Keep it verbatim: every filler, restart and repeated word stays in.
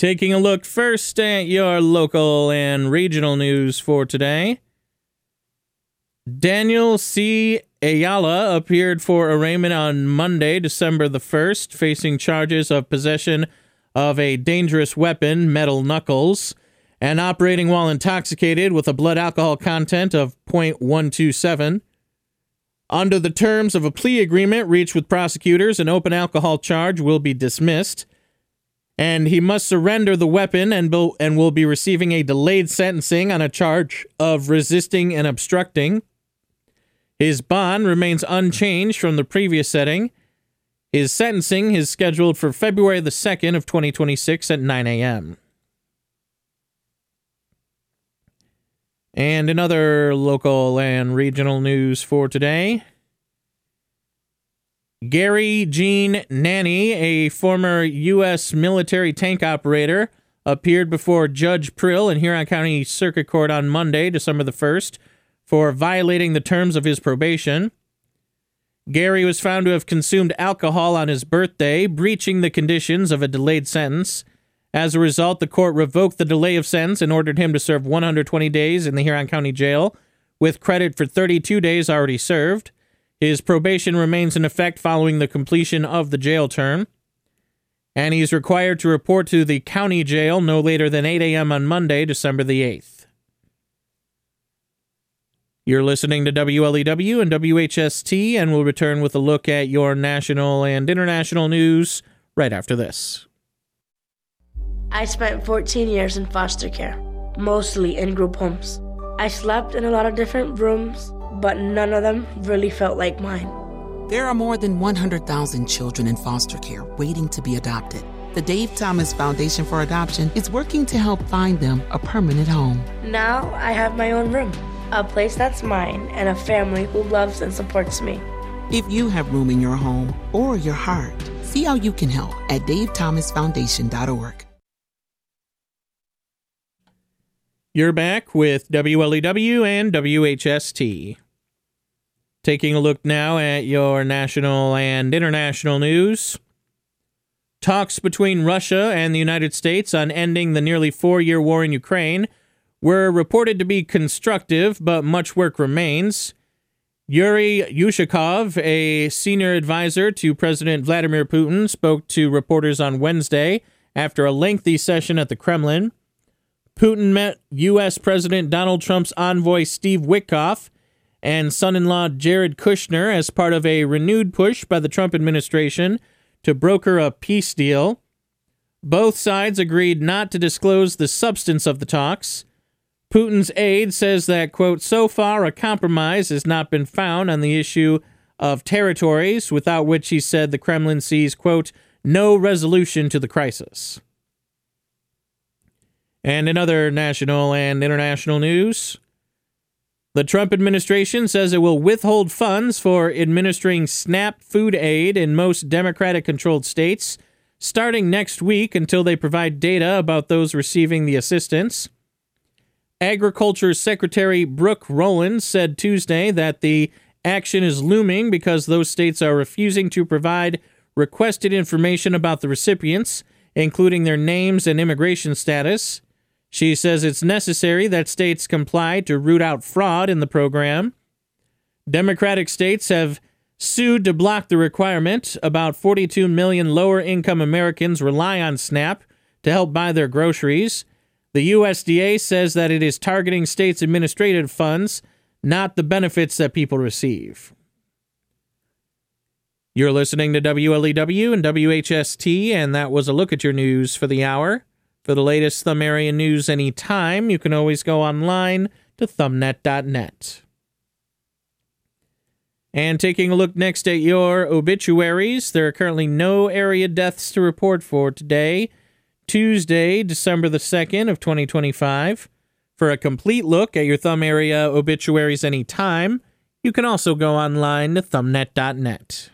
Taking a look first at your local and regional news for today. Daniel C. Ayala appeared for arraignment on Monday, December the first, facing charges of possession of a dangerous weapon, metal knuckles, and operating while intoxicated with a blood alcohol content of zero point one two seven. Under the terms of a plea agreement reached with prosecutors, an open alcohol charge will be dismissed, and he must surrender the weapon and, be, and will be receiving a delayed sentencing on a charge of resisting and obstructing. His bond remains unchanged from the previous setting. His sentencing is scheduled for February the second of twenty twenty-six at nine a.m. And in other local and regional news for today, Gary Gene Nanny, a former U S military tank operator, appeared before Judge Prill in Huron County Circuit Court on Monday, December the first, for violating the terms of his probation. Gary was found to have consumed alcohol on his birthday, breaching the conditions of a delayed sentence. As a result, the court revoked the delay of sentence and ordered him to serve one hundred twenty days in the Huron County Jail, with credit for thirty-two days already served. His probation remains in effect following the completion of the jail term, and he's required to report to the county jail no later than eight a.m. on Monday, December the eighth. You're listening to W L E W and W H S T, and we'll return with a look at your national and international news right after this. I spent fourteen years in foster care, mostly in group homes. I slept in a lot of different rooms, but none of them really felt like mine. There are more than one hundred thousand children in foster care waiting to be adopted. The Dave Thomas Foundation for Adoption is working to help find them a permanent home. Now I have my own room, a place that's mine, and a family who loves and supports me. If you have room in your home or your heart, see how you can help at dave thomas foundation dot org. You're back with W L E W and W H S T. Taking a look now at your national and international news. Talks between Russia and the United States on ending the nearly four-year war in Ukraine were reported to be constructive, but much work remains. Yuri Yushakov, a senior advisor to President Vladimir Putin, spoke to reporters on Wednesday after a lengthy session at the Kremlin. Putin met U S. President Donald Trump's envoy Steve Witkoff and son-in-law Jared Kushner as part of a renewed push by the Trump administration to broker a peace deal. Both sides agreed not to disclose the substance of the talks. Putin's aide says that, quote, so far a compromise has not been found on the issue of territories, without which he said the Kremlin sees, quote, no resolution to the crisis. And in other national and international news, the Trump administration says it will withhold funds for administering SNAP food aid in most Democratic-controlled states starting next week until they provide data about those receiving the assistance. Agriculture Secretary Brooke Rowland said Tuesday that the action is looming because those states are refusing to provide requested information about the recipients, including their names and immigration status. She says it's necessary that states comply to root out fraud in the program. Democratic states have sued to block the requirement. About forty-two million lower-income Americans rely on SNAP to help buy their groceries. The U S D A says that it is targeting states' administrative funds, not the benefits that people receive. You're listening to W L E W and W H S T, and that was a look at your news for the hour. For the latest Thumb Area news anytime, you can always go online to thumbnet dot net. And taking a look next at your obituaries, there are currently no area deaths to report for today, Tuesday, December the second of twenty twenty-five. For a complete look at your Thumb Area obituaries anytime, you can also go online to thumbnet dot net.